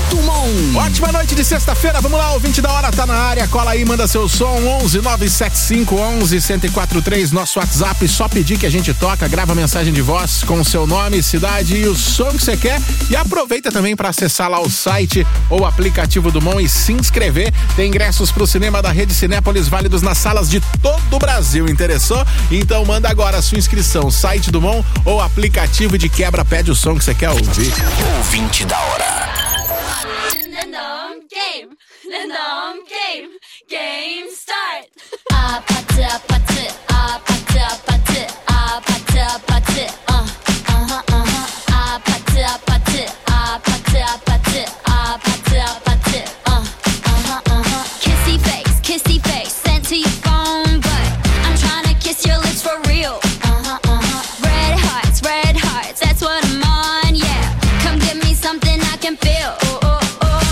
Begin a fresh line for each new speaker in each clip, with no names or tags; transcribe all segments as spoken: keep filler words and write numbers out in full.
Tumon.
Ótima noite de sexta-feira, vamos lá, ouvinte da hora tá na área, cola aí, manda seu som, onze nove sete cinco onze um zero quatro três, nosso WhatsApp, só pedir que a gente toca, grava mensagem de voz com o seu nome, cidade e o som que você quer, e aproveita também para acessar lá o site ou aplicativo do Mon e se inscrever, tem ingressos pro cinema da Rede Cinépolis válidos nas salas de todo o Brasil, interessou? Então manda agora a sua inscrição, site do Mon ou aplicativo, e de quebra pede o som que você quer ouvir.
Ouvinte da hora.
Random game, random game, game start. Ah, pati, pati, ah, pati, pati, ah, pati, pati, uh, uh-huh, uh-huh. Ah, pati, pati, ah, pati, pati, ah, pati, pati, uh, uh-huh, uh-huh. Kissy face, kissy face, sent to your phone, but I'm trying to kiss your lips for real. Uh-huh, uh-huh. Red hearts, red hearts, that's what I'm on, yeah. Come give me something I can feel. Oh, oh.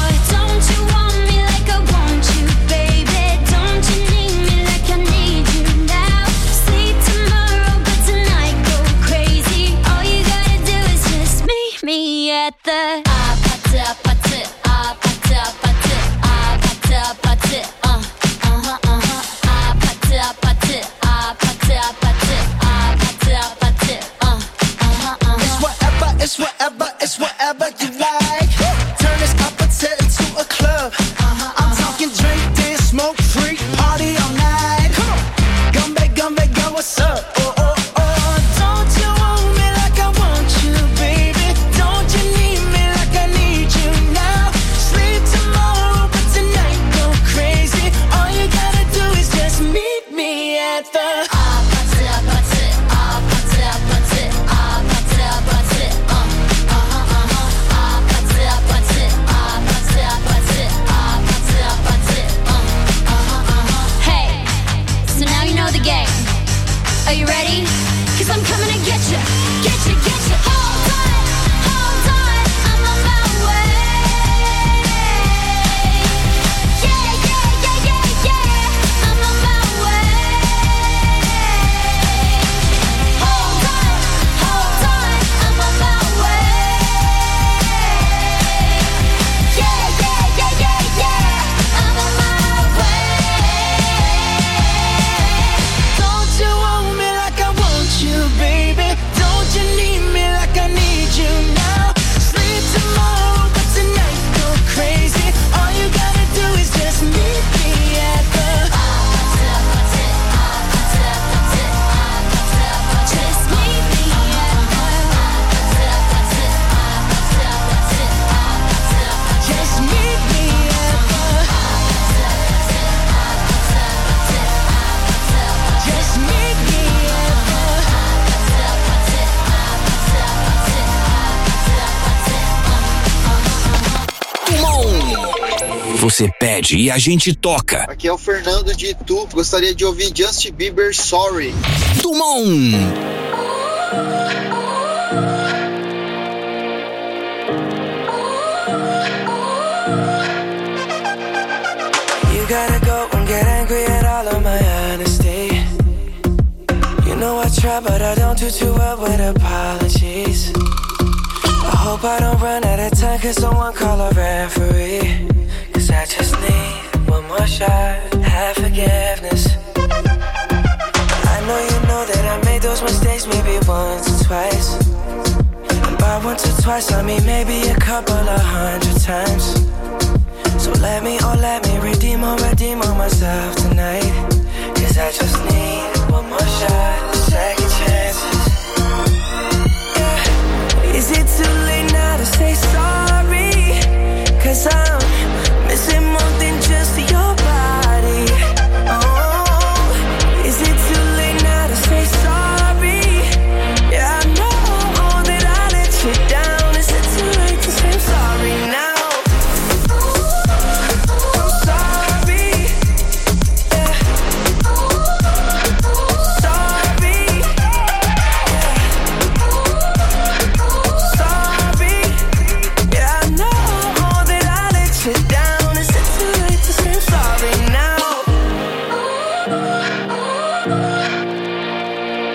At the ah pati pati ah pati pati ah pati pati uh uh-huh uh-huh ah pati pati ah pati pati ah pati pati uh uh-huh uh-huh.
It's whatever, it's whatever, it's whatever you like. Turn this appetite into a club. Uh-huh, I'm talking drink, dance, smoke, freak, party all night. Come on, gumbe, gumbe, go, what's up? Oh, oh, oh, don't you want me like I want you, baby? Don't you need me like I need you now? Sleep tomorrow, but tonight go crazy. All you gotta do is just meet me at the
ah pati pati ah pati pati ah pati pati uh uh-huh uh-huh ah pati pati ah pati pati ah pati pati uh uh-huh uh-huh. Hey, so now you know the game. Are you ready? 'Cause I'm coming to get you, get you, get you. Hold on, hold on, I'm on my way. Yeah, yeah, yeah, yeah, yeah, I'm on my way. Hold on, hold on, I'm on my way. Yeah, yeah, yeah, yeah, yeah, I'm on my way.
Don't you want me like I want you, baby? Don't you need me like I need you now? Sleep tomorrow, but tonight go crazy. All you gotta do is just meet me at the
Ah pati pati ah pati pati ah pati pati. Just meet me at the ah pati pati ah pati pati ah pati pati.
just meet me at the just meet me at the
Tumon. Você pede e a gente toca.
Aqui é o Fernando de Itu. Gostaria de ouvir Justin Bieber, Sorry.
Tumon.
You gotta go and get angry at all of my honesty. You know I try, but I don't do too well with apologies. I hope I don't run out of time, 'cause someone call a referee. 'Cause I just need one more shot, have forgiveness. I know you know that I made those mistakes maybe once or twice. And by once or twice I mean maybe a couple of hundred times. So let me, oh let me redeem or redeem on myself tonight. 'Cause I just need one more shot, second chances. Yeah. Is it too late now to say sorry? 'Cause I'm missing more than just your body. Oh, is it too late now to say sorry? Yeah, I know that I let you down. Is it too late to say sorry now?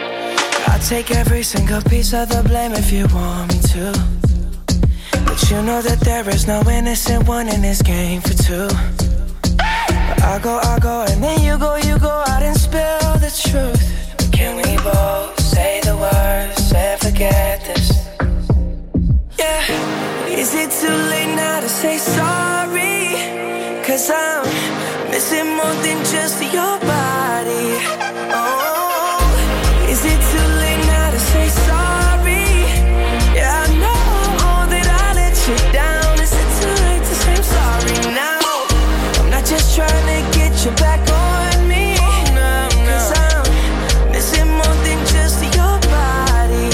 Take every single piece of the blame if you want me to. But you know that there is no innocent one in this game for two. But I go, I go, and then you go, you go out and spill the truth. But can we both say the words and forget this? Yeah. Is it too late now to say sorry? Cause I'm missing more than just your body. Oh, is it too late now to say sorry? Yeah, I know that I let you down. Is it too late to say I'm sorry now? I'm not just trying to get you back on me. No, no. Cause I'm missing more than just your body.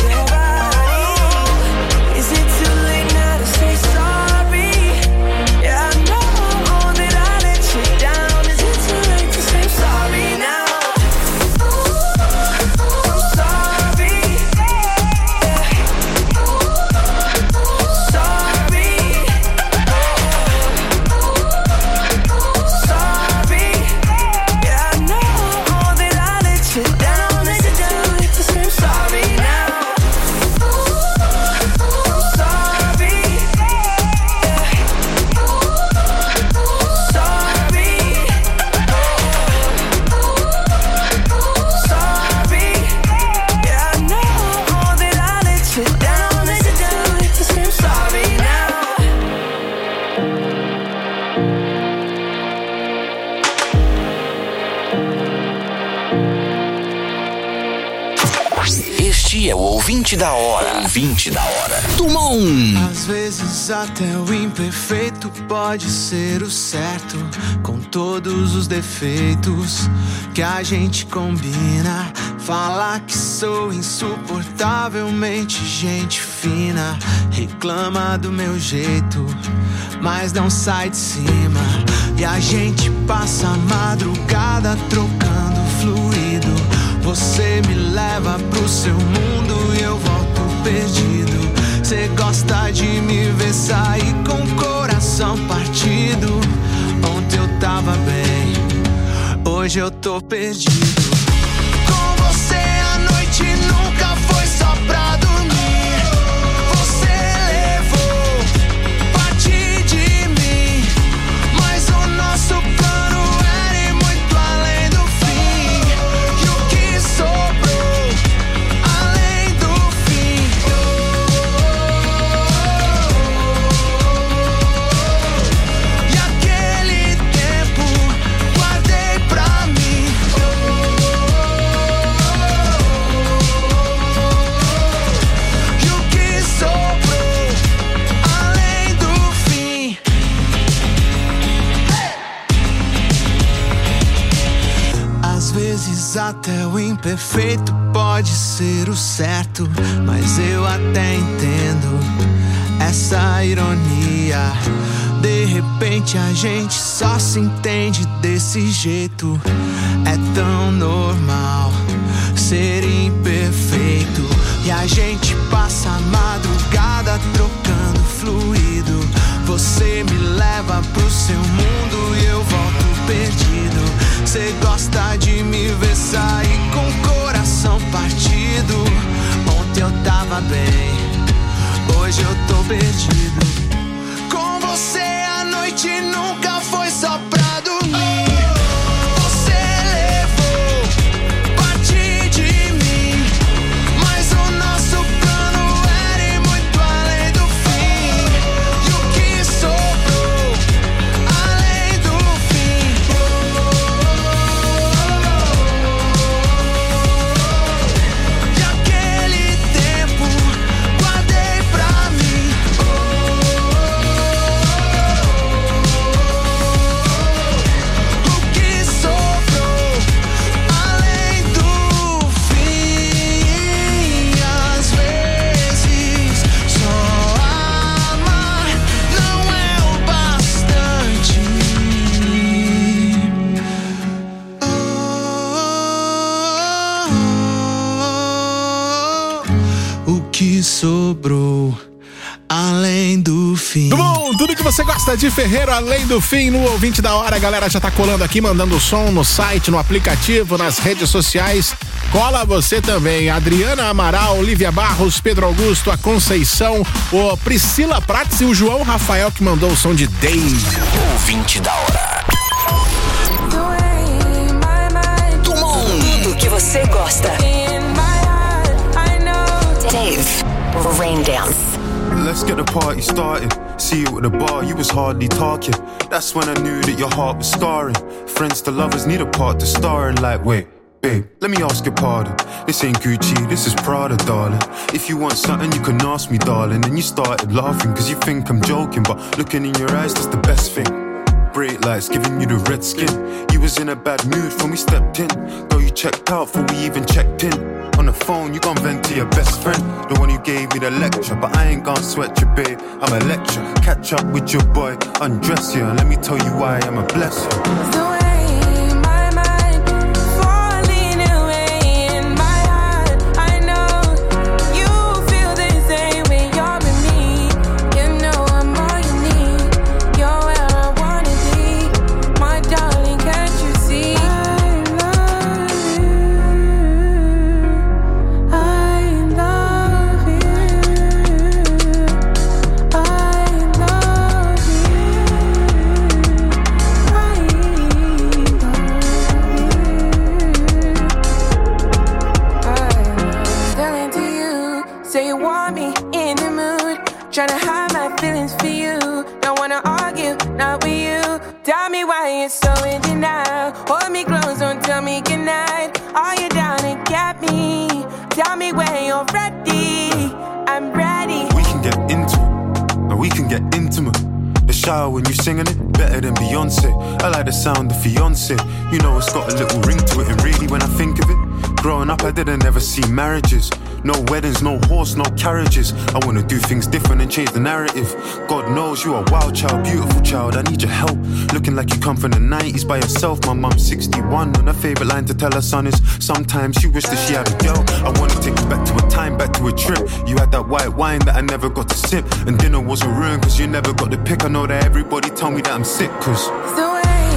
Is it too late now to say sorry? Yeah, I know that I let you down. Is it too late to say I'm sorry now? I'm sorry. Yeah. Sorry. Sorry. Yeah, I know that I let you down. Is it too late to say I'm sorry now? I'm sorry. Yeah. Sorry. Sorry. Yeah, I know that I let you down. Is it too late to say I'm sorry now?
Este é o ouvinte da hora. Ouvinte da hora. Tumon.
Às vezes até o imperfeito pode ser o certo, com todos os defeitos que a gente combina. Falar que sou insuportavelmente gente fina, reclama do meu jeito, mas não sai de cima. E a gente passa a madrugada trocando fluido. Você me leva pro seu mundo e eu volto perdido. Cê gosta de me ver sair com o coração partido. Ontem eu tava bem, hoje eu tô perdido. Com você a noite nunca foi só pra dormir. Você levou parte de mim, mas o nosso plano era ir muito além do fim. E o que sobrou além do fim? E aquele tempo guardei pra mim. E o que sobrou além do fim? Às vezes até o imperfeito pode ser o certo, mas eu até entendo essa ironia. De repente a gente só se entende desse jeito. É tão normal ser imperfeito. E a gente passa a madrugada trocando fluido. Você me leva pro seu mundo e eu volto perdido. Cê gosta de me ver sair com o coração partido. Ontem eu tava bem, hoje eu tô perdido. Com você a noite nunca foi só pra dormir. Você levou parte de mim, mas o nosso plano era ir muito além do fim. E o que sobrou além do fim? E aquele tempo guardei pra mim.
além do fim.
Bom, tudo que você gosta de Ferreiro Além do Fim no Ouvinte da Hora. A galera já tá colando aqui, mandando som no site, no aplicativo, nas redes sociais. Cola você também. Adriana Amaral, Lívia Barros, Pedro Augusto, a Conceição, o Priscila Prates e o João Rafael que mandou o som de Dave.
Ouvinte da Hora.
Tudo que você gosta. Dave, Rain Dance.
Let's get the party started. See you at the bar, you was hardly talking. That's when I knew that your heart was scarring. Friends to lovers need a part to star in. Like, wait, babe, let me ask your pardon. This ain't Gucci, this is Prada, darling. If you want something, you can ask me, darling. And you started laughing, cause you think I'm joking. But looking in your eyes, that's the best thing. Bright lights giving you the red skin. You was in a bad mood when we stepped in. Though you checked out before we even checked in. On the phone, you gon' vent to your best friend, the one who gave me the lecture. But I ain't gon' sweat you, babe, I'm a lecture. Catch up with your boy, undress you, and let me tell you why I'm a blessing.
Tryna hide my feelings for you. Don't wanna argue, not with you. Tell me why you're so in denial. Hold me close, don't tell me goodnight. Are you down and get me? Tell me when you're ready. I'm ready.
We can get into it, and we can get intimate. The shower when you singing it, better than Beyonce. I like the sound of fiance. You know it's got a little ring to it, and really when I think of it, growing up I didn't ever see marriages. No weddings, no horse, no carriages. I wanna do things different and change the narrative. God knows you are a wild child, beautiful child, I need your help. Looking like you come from the nineties by yourself. My mum's sixty-one and her favourite line to tell her son is sometimes she wished that she had a girl. I wanna take you back to a time, back to a trip. You had that white wine that I never got to sip. And dinner wasn't ruined cause you never got the pick. I know that everybody tell me that I'm sick cause
so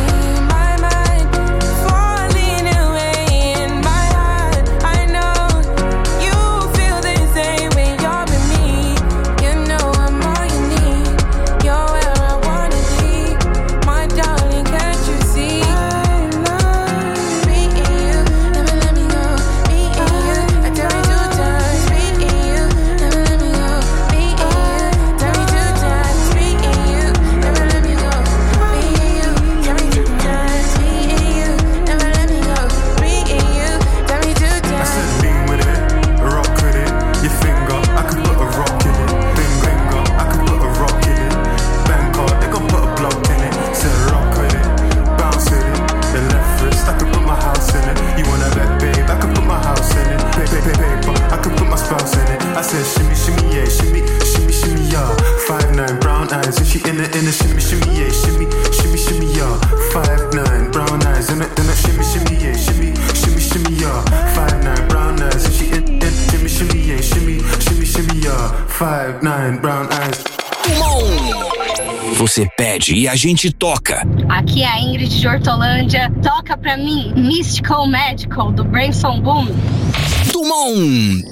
Você pede e a gente toca.
Aqui é a Ingrid de Hortolândia. Toca pra mim Mystical Magical, do Branson Boom.
Dumont.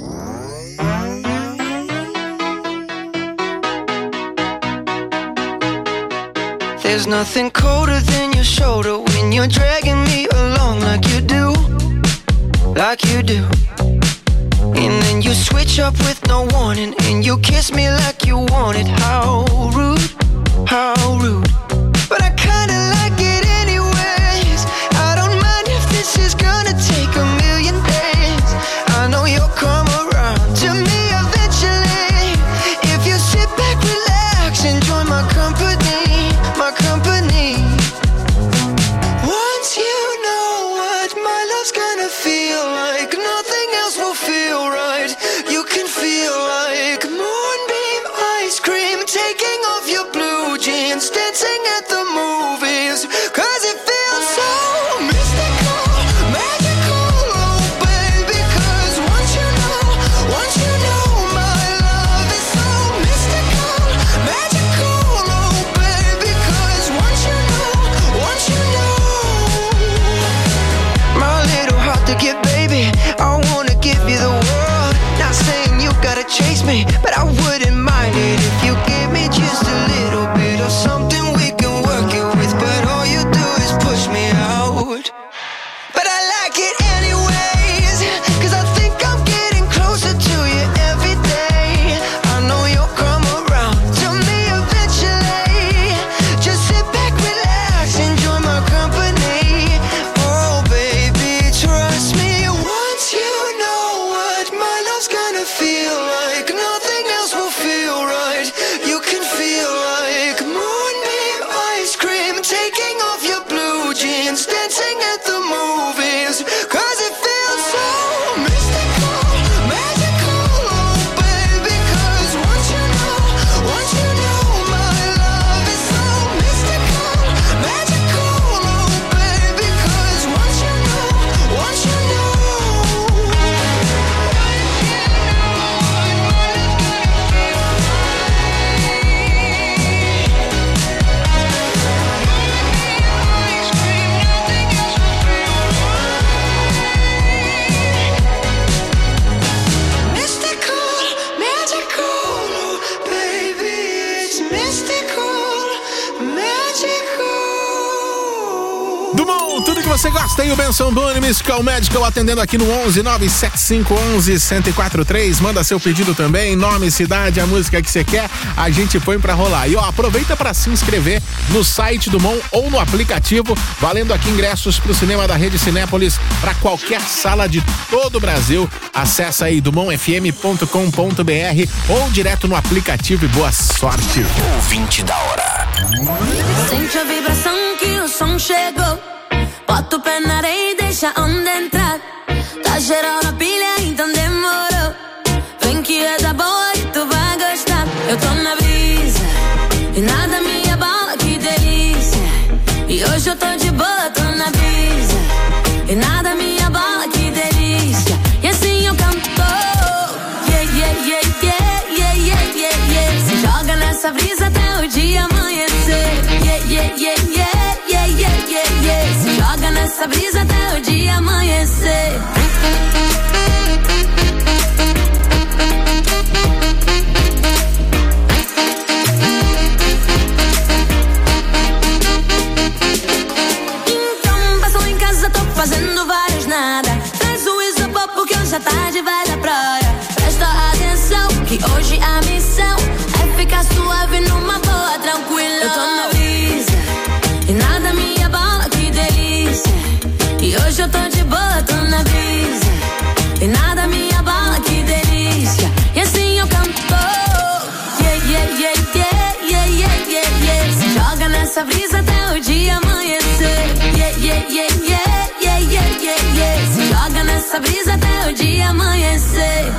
There's nothing colder than your shoulder when you're dragging me along like you do, like you do. And then you switch up with no warning and you kiss me like you want it. How rude, how rude. But I kinda like it anyways. I don't mind if this is gonna take a million days. I know you'll come around to me eventually. If you sit back, relax, enjoy my company, my company. Once you know what my love's gonna feel like, nothing else will feel right. You can feel like moonbeam ice cream, taking off your blue jeans, dancing at the movies, cause it feels so mystical, magical, oh baby. Cause once you know, once you know my love is so mystical, magical.
tudo que você gosta aí, o Benção Boone, Mystical Medical, atendendo aqui no onze nove sete cinco onze, um zero quatro três. Manda seu pedido também, nome, cidade, a música que você quer, a gente põe pra rolar. E ó, aproveita pra se inscrever no site do Mon ou no aplicativo, valendo aqui ingressos pro cinema da Rede Cinépolis pra qualquer sala de todo o Brasil. Acessa aí dumont f m ponto com ponto b r ou direto no aplicativo e boa sorte.
Ouvinte da hora.
Sente a vibração que o som chegou. Bota o pé na areia e deixa a onda entrar. Tá geral na pilha, então demorou. Vem que é da boa e tu vai gostar. Eu tô na brisa e nada me abala, que delícia. E hoje eu tô de boa, tô na brisa e nada me abala, que delícia. E assim eu canto. Yeah, yeah, yeah, yeah, yeah, yeah, yeah, yeah. Se joga nessa brisa até o dia amanhecer. Yeah, yeah, yeah, yeah, yeah, yeah, yeah, yeah. Se joga nessa brisa até o dia amanhecer. Então passou em casa, tô fazendo vários nada. Traz o isopor porque hoje à tarde vai dar praia. Presta atenção que hoje a missão é ficar suave numa boa, tranquila. Eu tô na brisa e nada me abala, que delícia. E hoje eu tô de boa, tô na brisa e nada me abala, que delícia. E assim eu canto. Yeah, yeah, yeah, yeah, yeah, yeah, yeah, yeah. Se joga nessa brisa até o dia amanhecer. Yeah, yeah, yeah, yeah, yeah, yeah, yeah, yeah. Se joga nessa brisa até o dia amanhecer.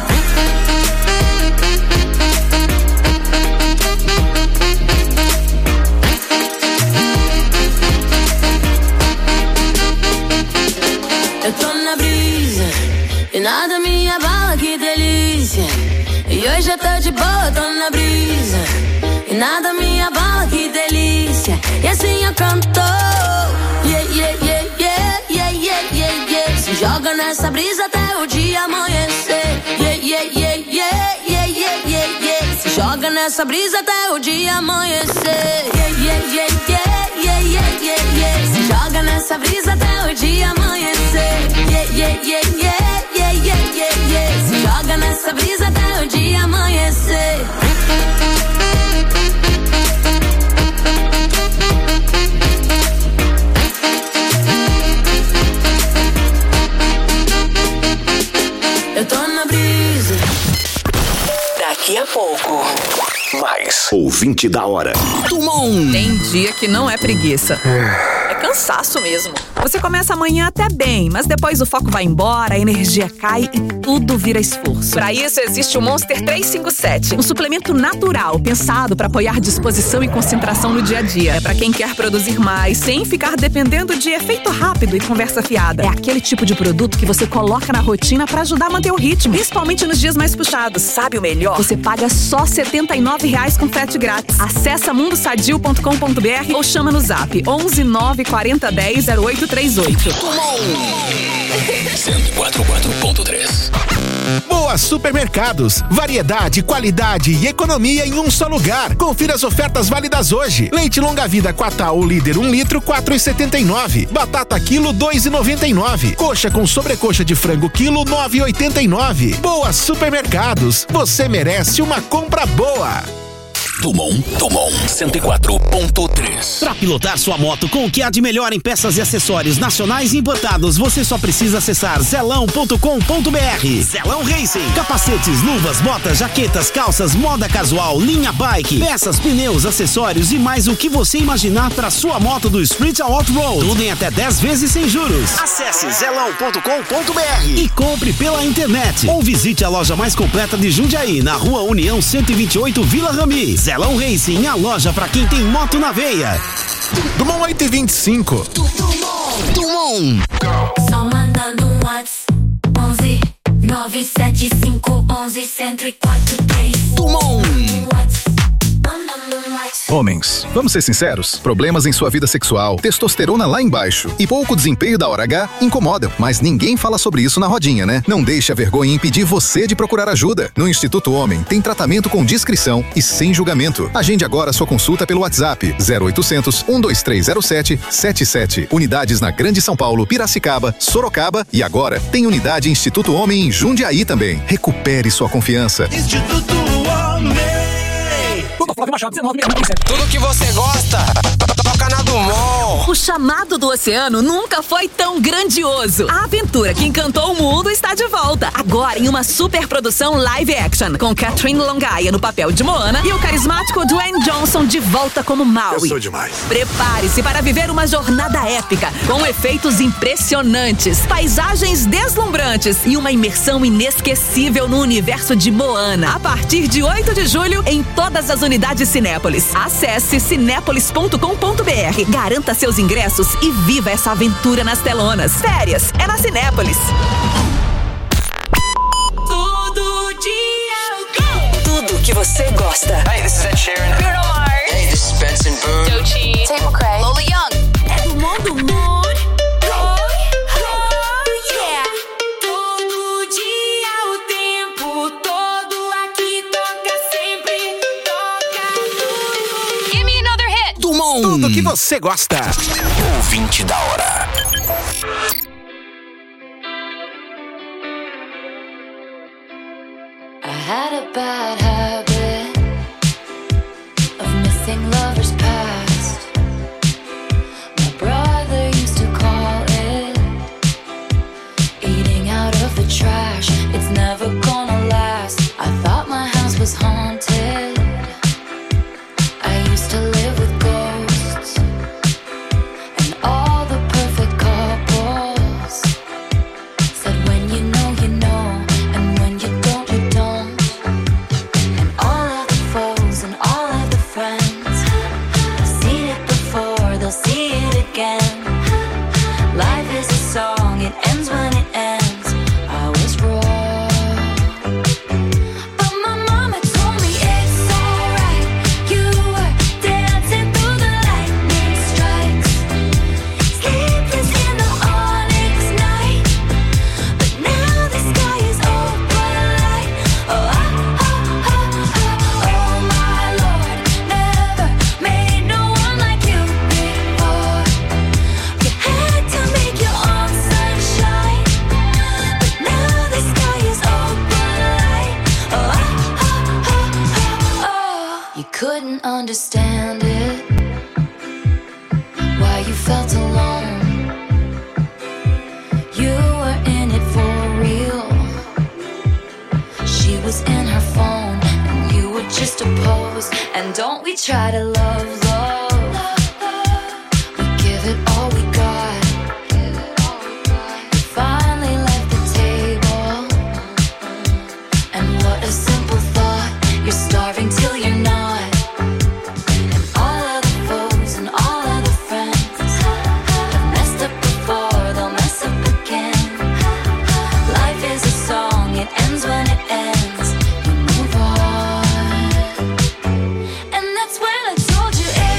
Eu tô na brisa e nada me abala, que delícia. E hoje eu tô de boa, tô na brisa e nada me abala, que delícia. E assim eu canto. Yeah, yeah, yeah, yeah, yeah, yeah, yeah, yeah. Se joga nessa brisa até o dia amanhecer. Yeah, yeah, yeah, yeah, yeah, yeah, yeah, yeah. Se joga nessa brisa até o dia amanhecer. Yeah, yeah, yeah, yeah, yeah, yeah, yeah, yeah. Se joga nessa brisa até o dia amanhecer. Yeah, yeah, yeah, yeah, yeah, yeah, yeah, yeah. Se joga nessa brisa até o dia amanhecer. Eu tô na brisa.
Daqui a pouco, mais ouvinte da hora. Dumont.
Tem dia que não é preguiça. É cansaço mesmo. Você começa amanhã até bem, mas depois o foco vai embora, a energia cai e tudo vira esforço. Para isso existe o Monster trezentos e cinquenta e sete, um suplemento natural pensado para apoiar disposição e concentração no dia a dia. É para quem quer produzir mais sem ficar dependendo de efeito rápido e conversa fiada. É aquele tipo de produto que você coloca na rotina para ajudar a manter o ritmo, principalmente nos dias mais puxados. Sabe o melhor? Você paga só setenta e nove reais com frete grátis. Acesse mundo sadio ponto com ponto b r ou chama no zap onze nove quarenta dez zero oito três oito.
cento e quatro ponto três.
Boa Supermercados, variedade, qualidade e economia em um só lugar. Confira as ofertas válidas hoje. Leite longa vida Quatal líder um litro quatro reais e setenta e nove. Batata quilo dois reais e noventa e nove. Coxa com sobrecoxa de frango quilo nove reais e oitenta e nove. Boa Supermercados, você merece uma compra boa.
Dumont, Dumont cento e quatro ponto três.
Para pilotar sua moto com o que há de melhor em peças e acessórios nacionais e importados, você só precisa acessar zelão ponto com ponto b r. Zelão Racing. Capacetes, luvas, botas, jaquetas, calças, moda casual, linha bike, peças, pneus, acessórios e mais o que você imaginar para sua moto do Street ao Off-Road. Tudo em até dez vezes sem juros. Acesse zelão ponto com ponto b r e compre pela internet. Ou visite a loja mais completa de Jundiaí, na Rua União cento e vinte e oito, Vila Rami. Zelão Racing, a loja pra quem tem moto na veia.
Dumont oito e vinte e cinco.
Dumont. Dumont.
Só mandando um WhatsApp. onze nove sete cinco onze cento e quatro três.
Dumont.
WhatsApp. Mandando um WhatsApp.
Homens, vamos ser sinceros, problemas em sua vida sexual, testosterona lá embaixo e pouco desempenho da hora H incomodam, mas ninguém fala sobre isso na rodinha, né? Não deixe a vergonha impedir você de procurar ajuda. No Instituto Homem tem tratamento com discrição e sem julgamento. Agende agora sua consulta pelo WhatsApp zero oitocentos, um dois três zero sete, sete sete. Unidades na Grande São Paulo, Piracicaba, Sorocaba e agora tem unidade Instituto Homem em Jundiaí também. Recupere sua confiança.
Instituto Homem.
Tudo que você gosta, toca na Dumont.
O chamado do oceano nunca foi tão grandioso. A aventura que encantou o mundo está de volta. Agora em uma super produção live action, com Catherine Longaia no papel de Moana e o carismático Dwayne Johnson de volta como Maui.
Eu sou demais.
Prepare-se para viver uma jornada épica, com efeitos impressionantes, paisagens deslumbrantes e uma imersão inesquecível no universo de Moana. A partir de oito de julho, em todas as unidades Cinépolis. Acesse cinépolis ponto com ponto br. Garanta seus ingressos e viva essa aventura nas telonas. Férias é na Cinépolis.
Todo dia.
Tudo que você gosta.
Hey, this is Ed Sheeran.
Bruno Mars.
Hey, this is Benson Boone.
Doechii.
Tate McRae.
Lola Young. É do mundo, mundo.
Tudo que você gosta.
Ouvinte da hora.
I had a bad habit of missing lovers past. My brother used to call it eating out of the trash. It's never gonna last. I thought my house was haunted. I used to live with ghosts and all the perfect couples said when you know you know and when you don't you don't. And all of the foes and all of the friends have seen it before, they'll see it again. Life is a song, it ends when it ends. I was wrong, but my mama told me it's alright. You were dancing through the lightning strikes, sleepless in the onyx night. But now the sky is open light. Oh, oh, oh, oh, oh, oh my Lord, never made no one like you before. You had to make your own sunshine, but now the sky is open light. Oh, oh, oh, oh, oh. You couldn't understand it, why you felt alone. You were in it for real. She was in her phone and you were just a pose. And don't we try to love, love. We give it all we got. You finally left the table. And what a simple thought. You're starving till you're not. And all of the foes and all of the friends have messed up before, they'll mess up again. Life is a song, it ends when it ends. You move on. And that's when I told you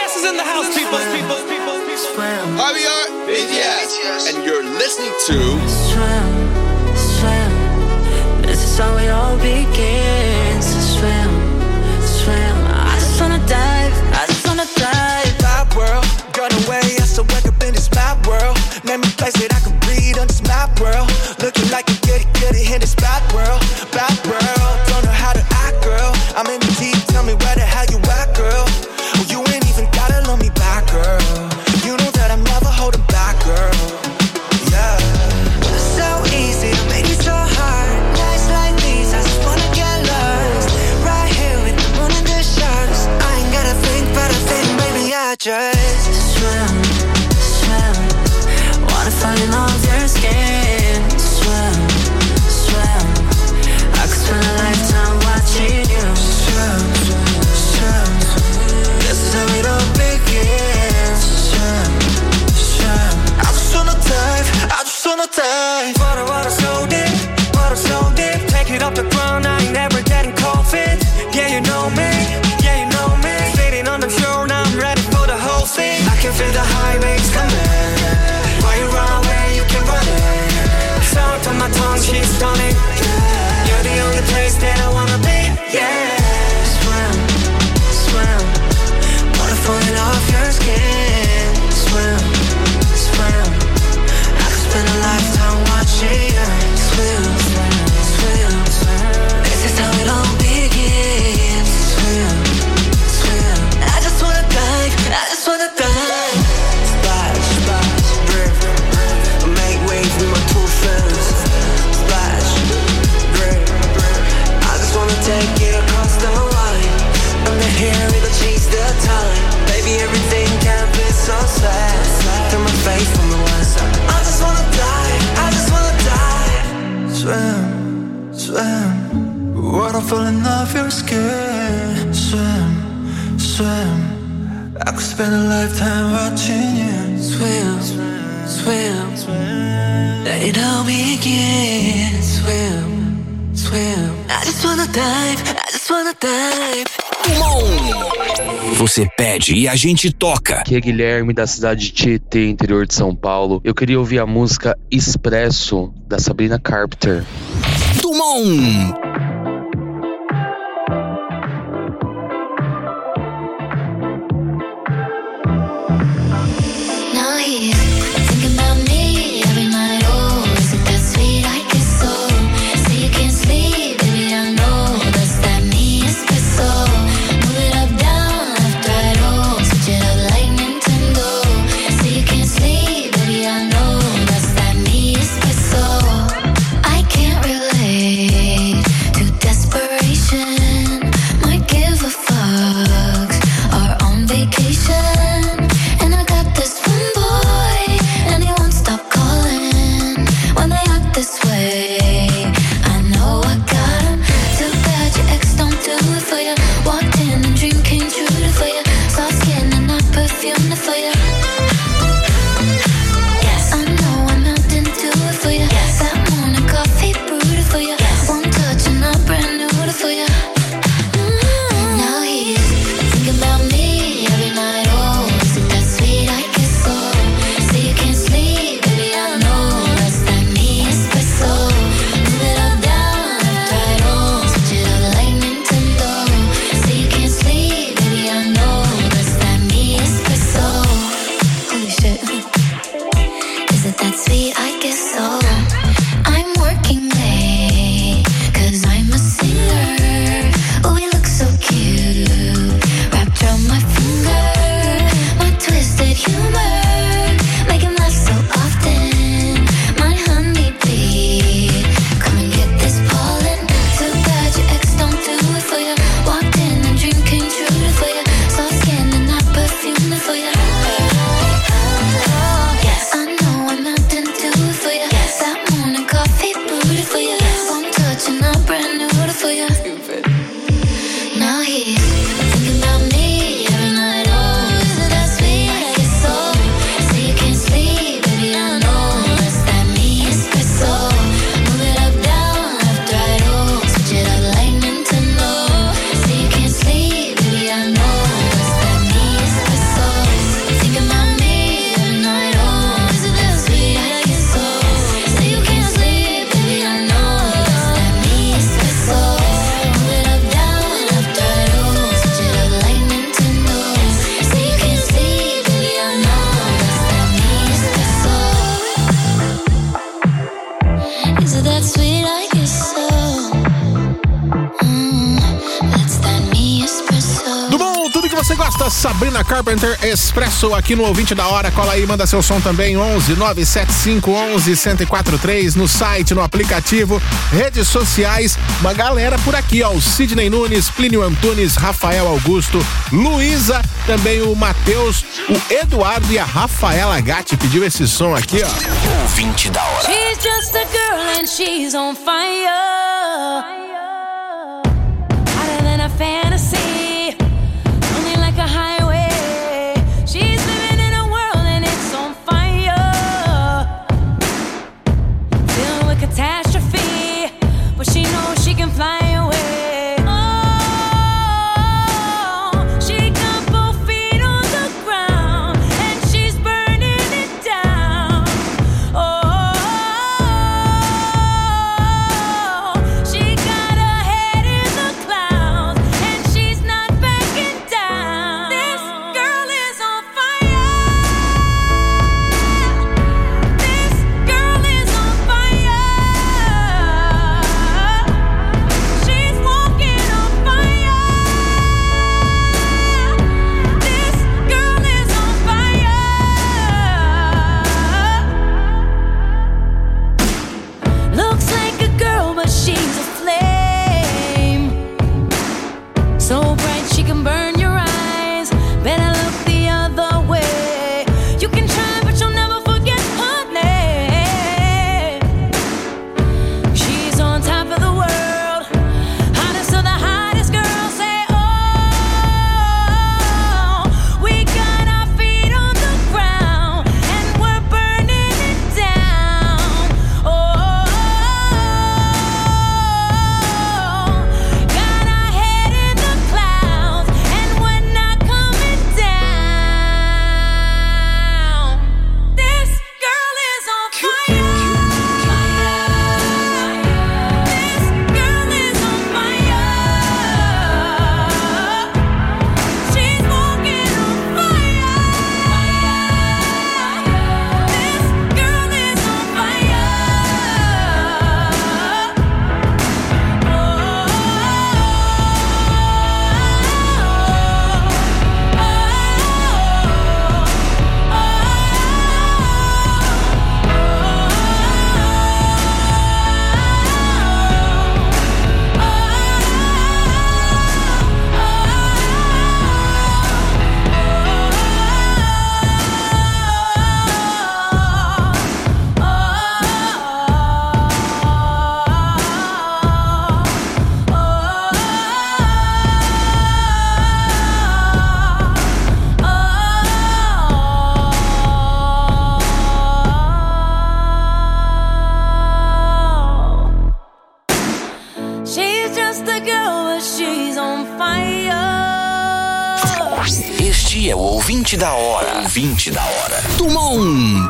S is in the house, people, people, people, people.
Hi, we are B T S, and you're listening to
Swim, swim. This is how it all begins. Swim, swim. I just wanna dive, I just wanna dive.
My world, got away, I still wake up in this map world. Name a place that I can breathe on this map world. Looking like a goody goody in this bad world, bad world. Don't know how to act, girl. I'm in the deep, tell me where the hell you at, girl. Oh, you ain't even gotta love me back, girl. You know that I'm never holding back, girl. Yeah.
So easy to make it so hard. Nights like these, I just wanna get lost. Right here with the moon and the stars. I ain't gotta think, but I think, baby, I just swim, swim. Wanna fall in love with your skin. Swim, swim. I could spend a lifetime watching you. Swim, swim. This is how it all begins. Swim, swim.
I just wanna dive, I just wanna dive.
Water, water so deep, water so deep. Take it off the ground, I ain't never getting cold feet.
Yeah, you know me, yeah, you know me.
Sitting on the shore, now I'm ready for the whole thing.
I can feel the high waves coming. Why you run away, you can run it.
Sound on my tongue, she's stunning. You're the only place that I wanna be, yeah. Swim, swim. Water falling off your skin. Swim, swim. I could spend a lifetime watching you. Swim, swim, swim. This is how it all begins. Swim, swim. I just wanna dive, I just wanna dive.
Splash, splash, river, river. Make waves with my two friends. Splash, river, river.
I just wanna take it across the line.
Under here, it'll change the time.
Baby, everything can be so sad.
Turn my face from the west side.
I just wanna die, I just wanna die.
Swim, swim. Water falling off your skin. Swim, swim. I could spend a lifetime watching you.
Swim, swim, swim. Let it all begin. Swim, swim. I just wanna dive, I just wanna dive.
Você pede e a gente toca.
Aqui é Guilherme, da cidade de Tietê, interior de São Paulo. Eu queria ouvir a música Expresso, da Sabrina Carpenter.
Dumont.
Now he's thinking about me every night. Oh, is it that sweet? I guess so. Say you can't sleep, baby, I know that's that me espresso. Move it up, down, left, right, oh, switch it up like Nintendo. Say you can't sleep, baby, I know that's that me espresso. I can't relate to desperation. Might give a fuck. Are on vacation. And I got this one boy, and he won't stop calling when they act this way. I know I got him. Too bad your ex don't do it for you. Walked in and dream came true for you. Soft skin and not perfume for you. Yes, I know I'm not into it for you. Yes, that morning coffee brewed for you. Yes, one touch and I'm brand new for you. Mm-hmm. Now he's thinking about me every night. Oh, is it that sweet? I guess so. Say you can't sleep, baby, I know that's that me espresso. Move it up, down, left, right, oh, switch it up like Nintendo. Say you can't sleep, baby, I know that's that me espresso. Holy shit. Is it that sweet? I guess so. I'm working late, cause I'm a singer. Oh, we look so cute, wrapped around my finger. My twisted humor, make him laugh so often. My honeybee, come and get this pollen. Too bad your ex don't do it for you. Walked in and dream came true for you. Soft skin and not perfume for you. Yes, I know I'm not into it for you. That morning coffee brewed for you. One touch and I'm brand new for you. Now he's thinking about me every night. Oh, is it that sweet? I guess so. Say you can't sleep, baby, I know that's that me espresso. Move it up, down, left, right, oh, switch it up like Nintendo. Say you can't sleep, baby, I know that's that me espresso.
gosta? Sabrina Carpenter, Expresso aqui no Ouvinte da Hora. Cola aí, manda seu som também. onze nove sete cinco onze um zero quatro três no site, no aplicativo, redes sociais. Uma galera por aqui, ó. O Sidney Nunes, Plínio Antunes, Rafael Augusto, Luísa, também o Matheus, o Eduardo e a Rafaela Gatti pediu esse som aqui, ó.
Ouvinte da Hora.
She's just a girl and she's on fire. Hotter than a fantasy, only like a highway. She's living in a world and it's on fire, filled with catastrophe, but she knows she can fly away.
Este é o Ouvinte da Hora. Ouvinte da Hora. Tuma um.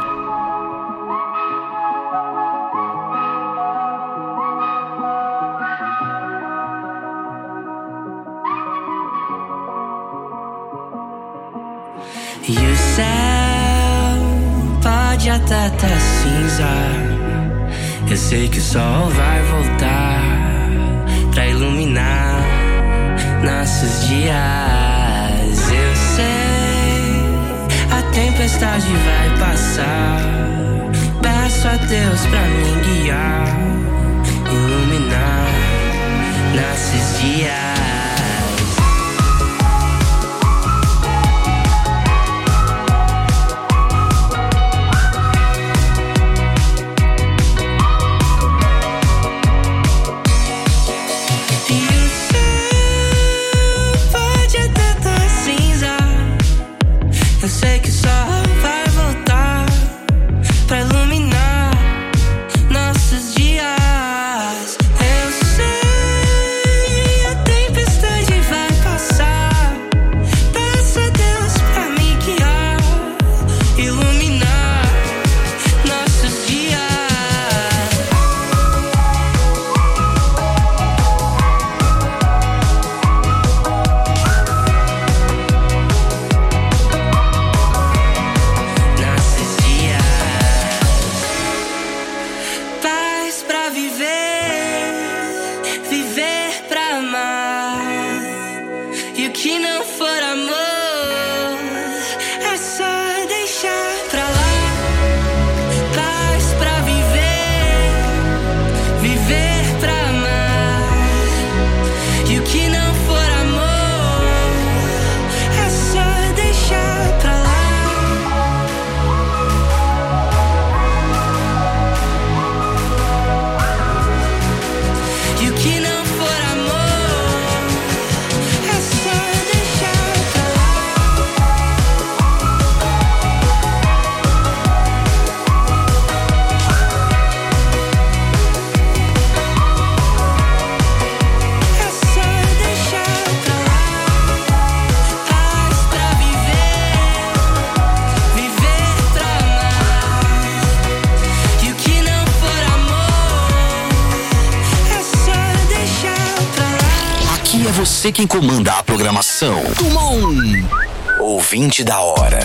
E o céu pode até tá cinza. Eu sei que o sol vai voltar pra iluminar nossos dias. Eu sei, a tempestade vai passar. Peço a Deus pra me guiar, iluminar nossos dias. Nossos dias, eu sei, a tempestade
você quem comanda a programação. Tumon, ouvinte da hora.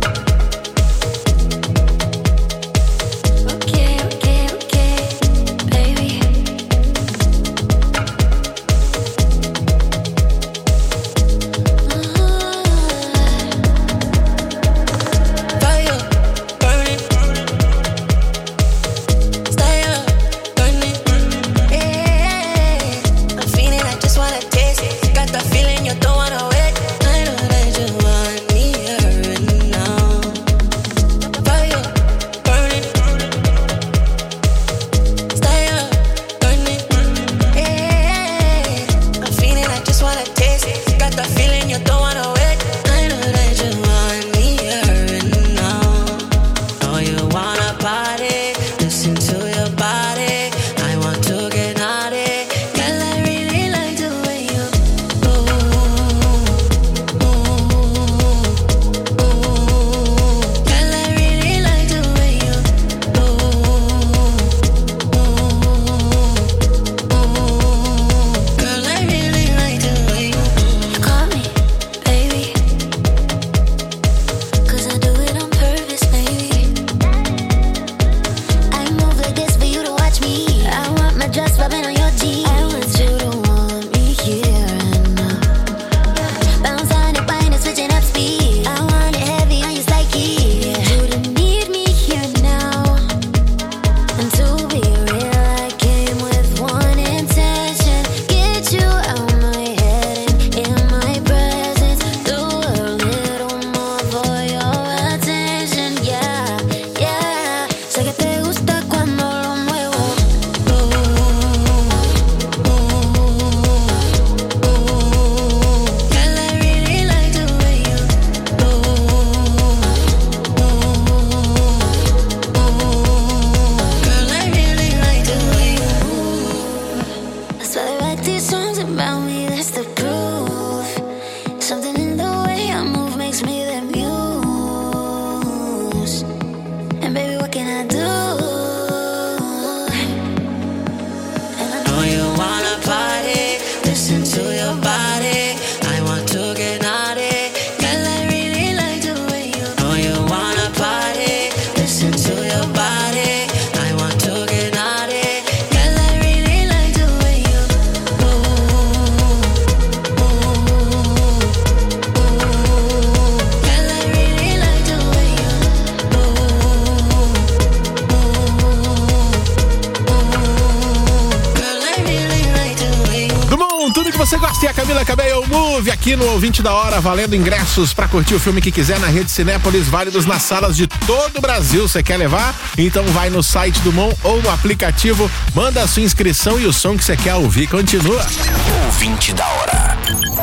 Aqui no Ouvinte da Hora, valendo ingressos pra curtir o filme que quiser na Rede Cinépolis, válidos nas salas de todo o Brasil. Você quer levar? Então vai no site do Mon ou no aplicativo, manda a sua inscrição e o som que você quer ouvir. Continua.
Ouvinte da Hora.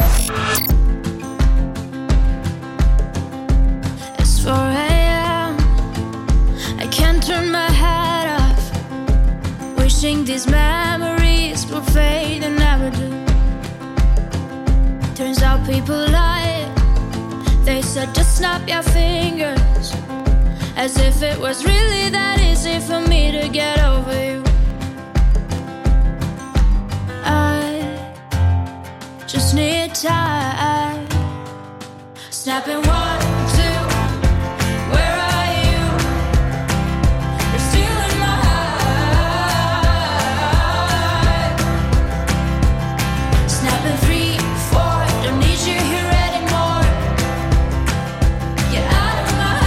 It's four a.m. I can't turn my head off. Wishing these memories will fade and never do. Turns out people lie. They said just snap your fingers, as if it was really that easy for me to get over you. I just need time. Snapping one, two, where are you? You're stealing my heart. Snapping three, four, don't need you here anymore. Get out of my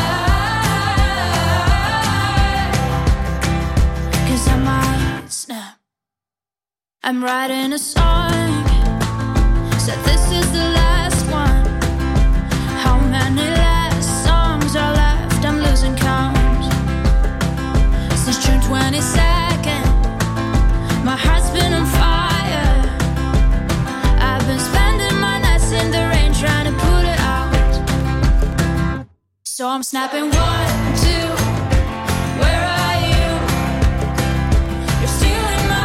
heart. Cause I might snap. I'm writing a song, said this is the last one. How many last songs are left? I'm losing count. Since June twenty-second, my heart's been on fire. I've been spending my nights in the rain trying to put it out. So I'm snapping one, two, where are you? You're stealing my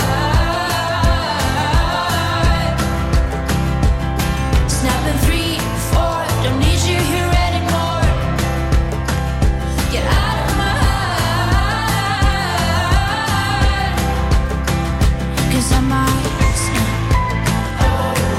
heart. Snapping three, four, don't need you here anymore. Get out of my heart. Cause I might snap.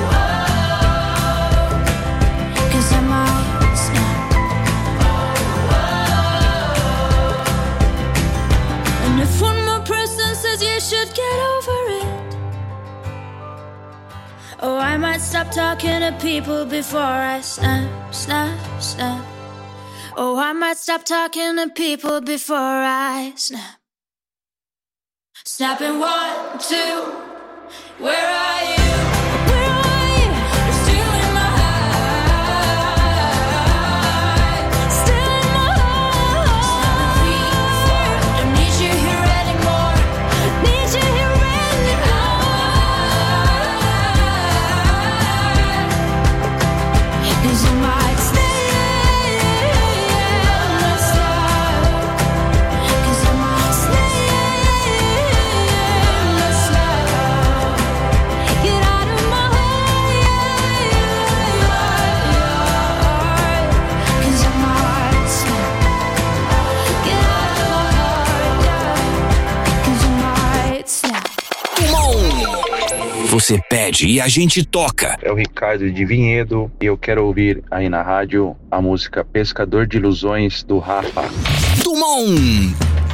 talking to people before I snap, snap, snap. Oh, I might stop talking to people before I snap. Snapping one, two, where are you? Where are you? You're still in my heart. Still in my heart. Three, four, don't need you here anymore. Need you here anymore. 'Cause you might stay.
Você pede e a gente toca.
É o Ricardo de Vinhedo e eu quero ouvir aí na rádio a música Pescador de Ilusões do Rafa.
Dumont.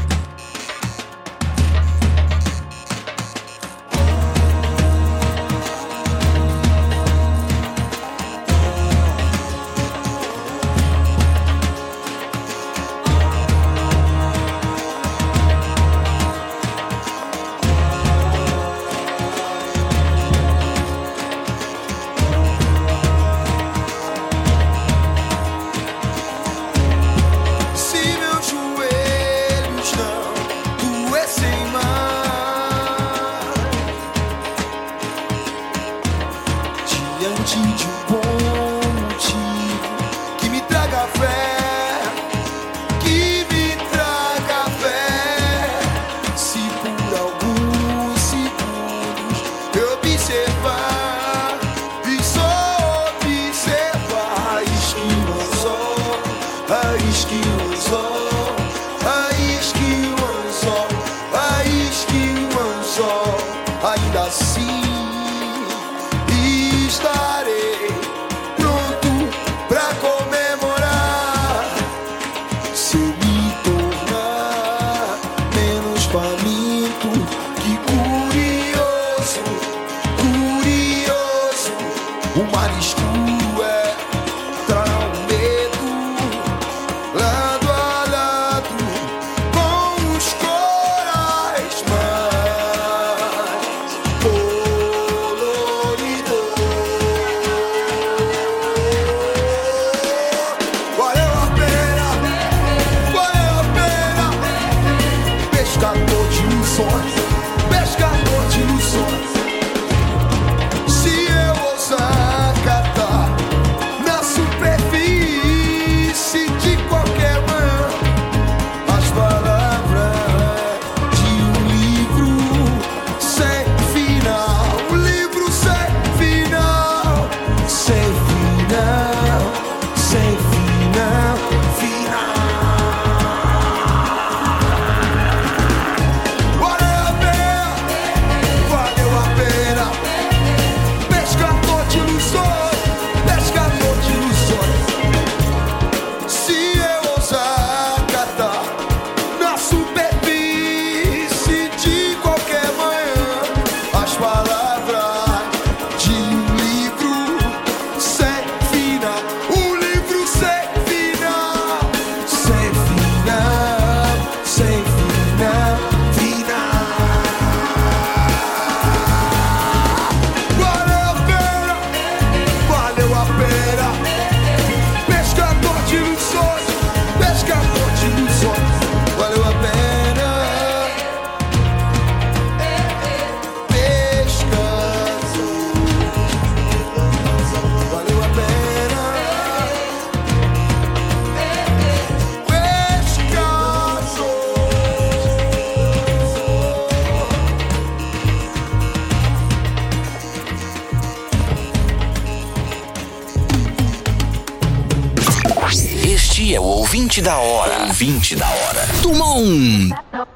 Este é o ouvinte da hora. Ouvinte da hora. Dumont.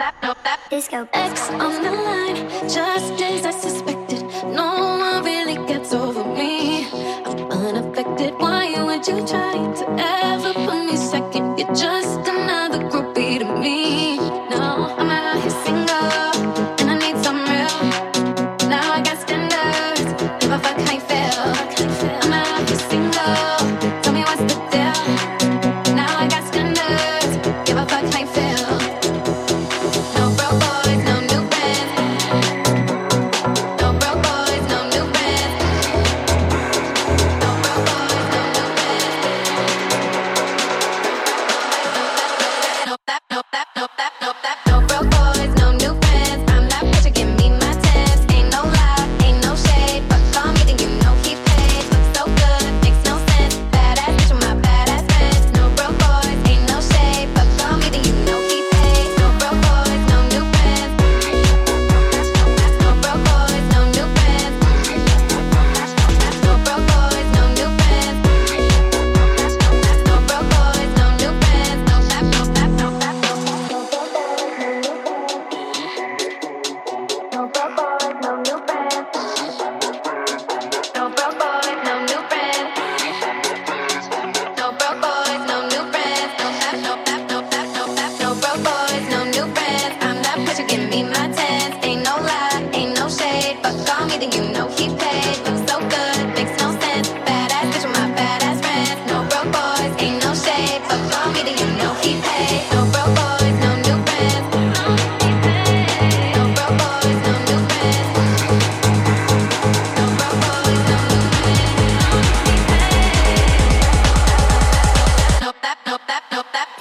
X on the line, just as I suspected. No one really gets over me. I'm unaffected. Why would you try to ever put me second? You're just another groupie to me. No, I'm out here single, and I need some real. Now I got standards. Give a fuck how you feel.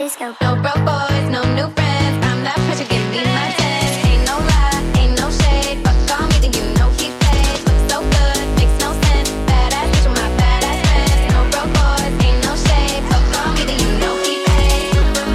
always go. No broke boys, no new friends. I'm that pressure, give me my ten. Ain't no lie, ain't no shade. Fuck on me, then you know he paid. Looks so good, makes no sense. Badass bitch with my badass friends. No broke boys, ain't no shade. Fuck on me, then you know he paid.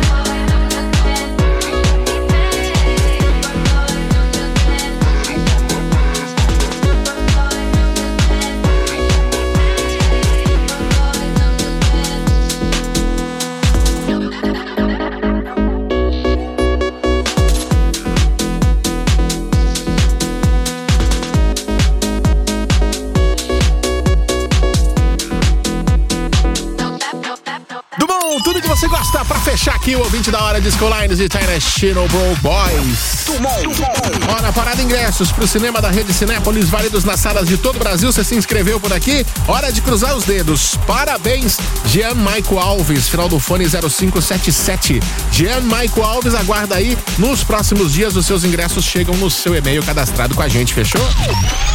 Tudo que você gosta pra fechar aqui o ouvinte da hora, Disco Lines e International Bro Boys. Ó, na parada ingressos pro cinema da Rede Cinépolis, válidos nas salas de todo o Brasil. Você se inscreveu por aqui? Hora de cruzar os dedos. Parabéns, Jean Maico Alves, final do fone zero cinco sete sete. Jean Maico Alves, aguarda aí. Nos próximos dias os seus ingressos chegam no seu e-mail cadastrado com a gente, fechou?